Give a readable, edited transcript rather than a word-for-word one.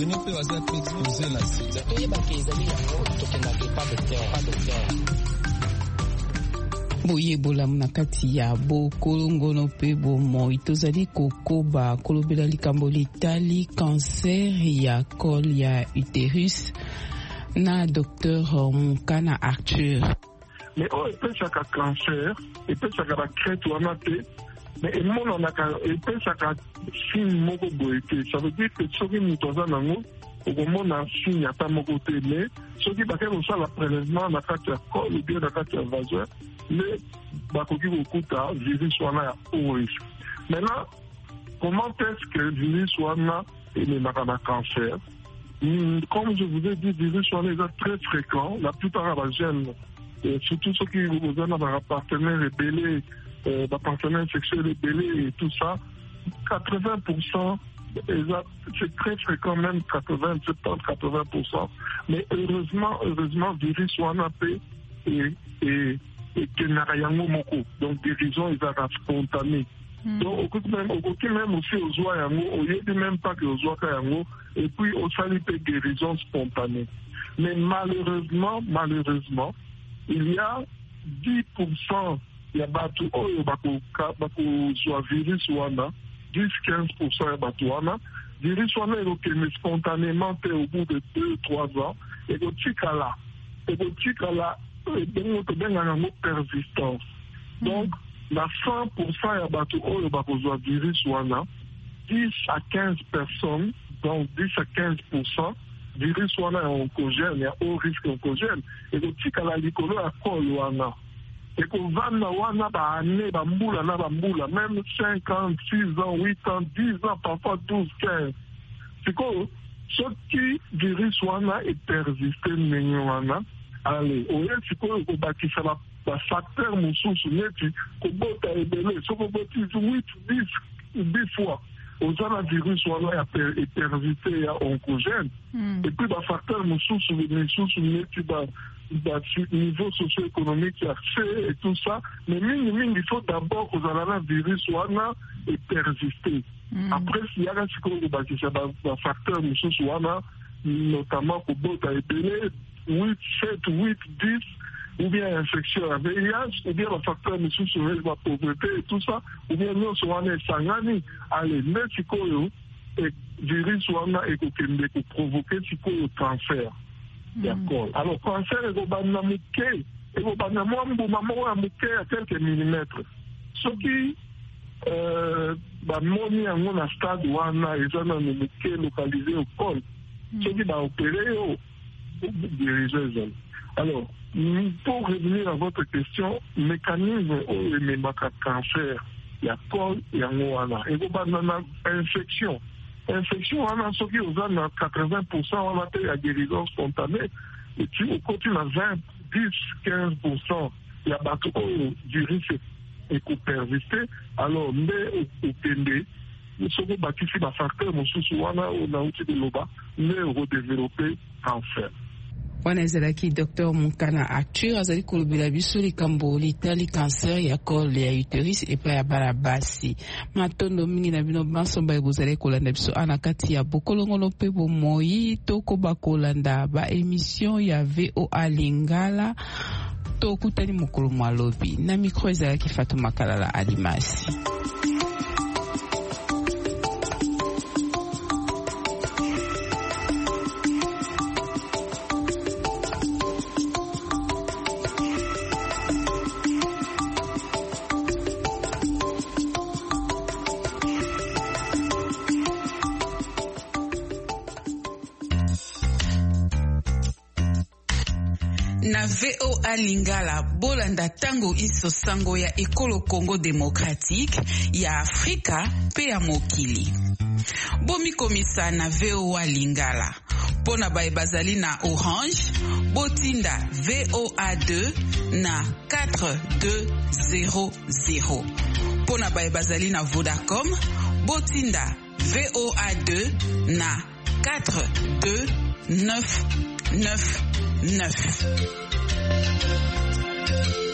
bino pe baza pe exposé na sida toyeba ke ezali yango tokendaka pas docteur boyebola na kati ya bokolongono mpe bomoi tozali kokoba kolobela likambo litali cancer ya col ya utérus na Dr Mukana Arthur. Mais epesaka cancer epesaka bacrete wana te mais emonanaka epesaka signe moko boye te. Ça veut dire que soki moto aza nango okomona signe ata moko te, mais soki bakei kosala prélèvement na kati ya col ou bien na kati ya vagin nde bakoki kokuta virus wana ya haut risque. Maintenant, comment est-ce que virus wana ememaka na cancer? Comme je vous ai dit, virus wana est très fréquent. La plupart des jeunes, surtout ceux qui ont un partenaire rebellé, des partenaires sexuels rebellés et tout ça, 80%, c'est très fréquent, même 80%. Mais heureusement, virus wana peut et kenarayango moko. Donc, guérison est spontanée. Donc, même aussi aux oies yango, au lieu de même pas que aux oies yango, et puis au salut de guérison spontanée. Mais malheureusement, il y a 10% ya batu oyo bakozwa virus wana, 10-15% ya batu wana, virus wana ekokende spontanément au bout de 2-3 ans, ekotikala, donc tobengaka yango persistance. Donc, la 100% ya batu oyo bakozwa virus wana, 10 à 15 personnes, donc 10 à 15%, virus wana ya oncogène, ya haut risque oncogène, ekotikala likolo ya col wana. Ekovanda wana baane, bambula na bambula, même 5 ans, 6 ans, 8 ans, 10 ans, parfois 12, 15. Siko, soki virus wana persiste ndenge wana, allez, oye siko ekobakisa ba facteur mosusu neti kobota ebele, soko boti 8, 10 fois. Aux virus wana ya persiste ya oncogène. Et puis ba facteur mosusu neti ba niveau socio-économique ya fait et tout ça, mais il faut d'abord que le virus wana et persister. Après, s'il y a un facteur, notamment pour bota et belé, 8, 7, 8, 10, ou bien infection à VIH, ou bien le facteur sur la pauvreté et tout ça, ou bien nous sommes sangani, allez, mais si le virus wana et pour provoquer le cancer. D'accord. Alors, cancer, il y a quelques millimètres. Ce qui, moni yango na stade wana, ils ont un localisé au col. Ce qui va opérer au dirigeant. Alors, pour revenir à votre question, mécanisme où les cancer, il y a col, il y a wana. Et il y a infection. Infection, on a ce qui aux 80%, on a fait la guérison spontanée, et puis au continent à 20, 10, 15%, il y a bateau virus et qu'on persiste, alors, mais au PND, nous sommes bâtis sur la facteur, nous sommes on a outil de l'OBA, mais on développer cancer. wana ezalaki Dr Mukana Arthur azali kolobela biso likambo litali cancer ya col ya utérus epai ya bana basi matondo mingi na bino bansomba ebozali kolanda biso ana kati ya bokolongolo mpe bomoi tokoba kolanda ba émission ya VOA Lingala tokutani mokolo malobi na micro ezalaki Fatuma Kalala Alimasi. Na VOA Lingala bolanda tango iso sango ya ekolo Congo démocratique ya Afrika pe ya mokili. Bomi komisa na VOA Lingala. Pona bazali na Orange, botinda VOA2 na 4200. Pona bazali na Vodacom, botinda VOA2 na 42999.